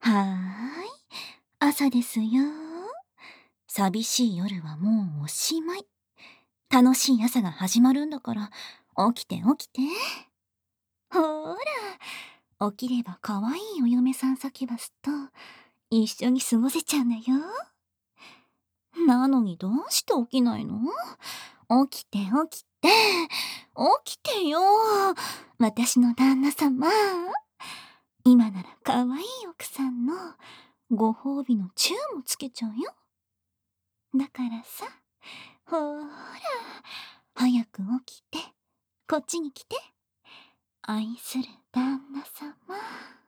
はーい、朝ですよ。寂しい夜はもうおしまい。楽しい朝が始まるんだから、起きて起きて。ほーら、起きれば可愛いお嫁さんサキュバスと一緒に過ごせちゃうんだよ。なのにどうして起きないの？起きて起きて、起きてよ。私の旦那様。今なら可愛い奥さんのご褒美のチューもつけちゃうよ。だからさ、ほーら、早く起きて、こっちに来て。愛する旦那様。